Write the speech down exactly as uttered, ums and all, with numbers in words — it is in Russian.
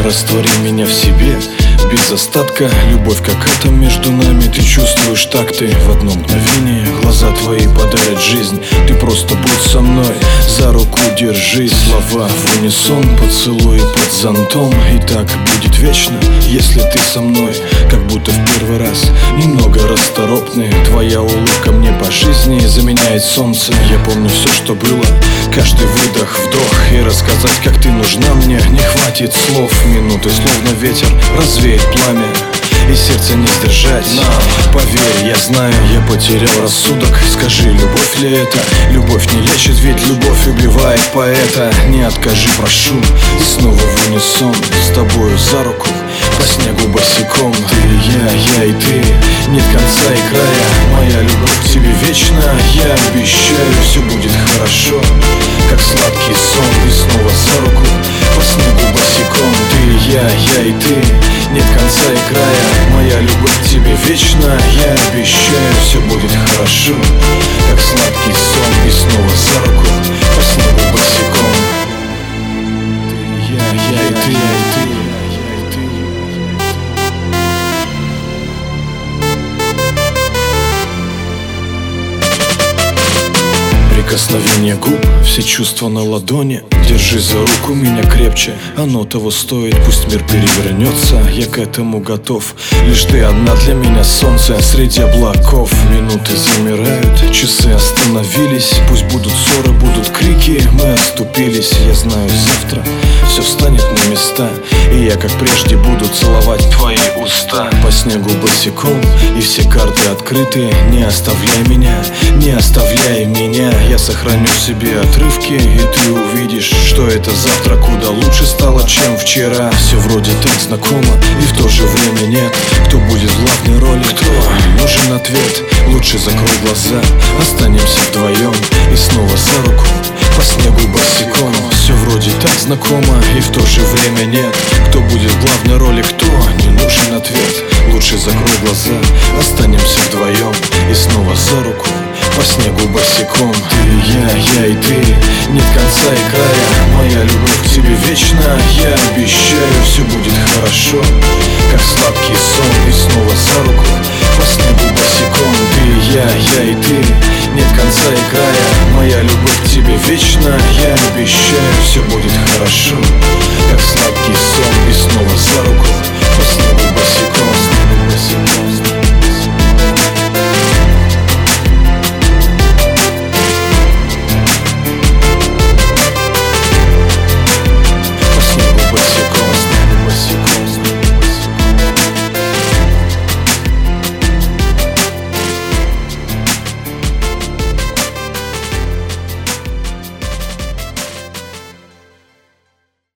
раствори меня в себе без остатка. Любовь как атом между нами, ты чувствуешь такты в одно мгновение. Глаза твои подарят жизнь, ты просто будь со мной, за руку держись. Слова в унисон, поцелуи под зонтом. И так будет вечно, если ты со мной, как будто в первый раз. Немного расторопный, твоя улыбка мне по жизни заменяет солнце. Я помню все, что было, каждый выдох, вдох. И рассказать, как ты нужна мне, не хватит слов. Минуты, словно ветер, развеет пламя, и сердце не сдержать. Но поверь, я знаю, я потерял рассудок. Скажи, любовь ли это? Любовь не лечит, ведь любовь убивает поэта. Не откажи, прошу, и снова в унисон с тобою за руку по снегу босиком. Ты и я, я и ты, нет конца и края. Моя любовь к тебе вечна, я обещаю, все будет хорошо, как сладкий сон. И снова за руку по снегу босиком. Ты и я, я и ты, нет конца и края. Моя любовь к тебе вечна, я обещаю, все будет хорошо, как сладкий сон. И снова за руку по снегу босиком. Ты и я, я и ты, я и ты. Прикосновение губ, все чувства на ладони. Держи за руку меня крепче, оно того стоит. Пусть мир перевернется, я к этому готов. Лишь ты одна для меня, солнце среди облаков. Минуты замирают, часы остановились. Пусть будут ссоры, будут крики, мы оступились. Я знаю, завтра все встанет на места, и я, как прежде, буду целовать твои уста по снегу босиком, и все карты открыты. Не оставляй меня, не оставляй меня. Я сохраню в себе отрывки, и ты увидишь, что это завтра куда лучше стало, чем вчера. Все вроде так знакомо, и в то же время нет. Кто будет в главной роли? Кто? Не нужен ответ, лучше закрой глаза, останемся вдвоем. И снова за руку по снегу босиком. Все вроде так знакомо, и в то же время нет. Кто будет в главной роли? Кто? Не нужен ответ, лучше закрой глаза, останемся вдвоем. И снова за руку по снегу босиком. Ты и я, я и ты, нет конца и края. Моя любовь к тебе вечна, я обещаю, все будет хорошо, как сладкий сон. И снова за руку по снегу босиком. Ты и я, я и ты, нет конца и края. Моя любовь к тебе вечна, я обещаю, все будет хорошо, как сладкий сон. И снова за руку по снегу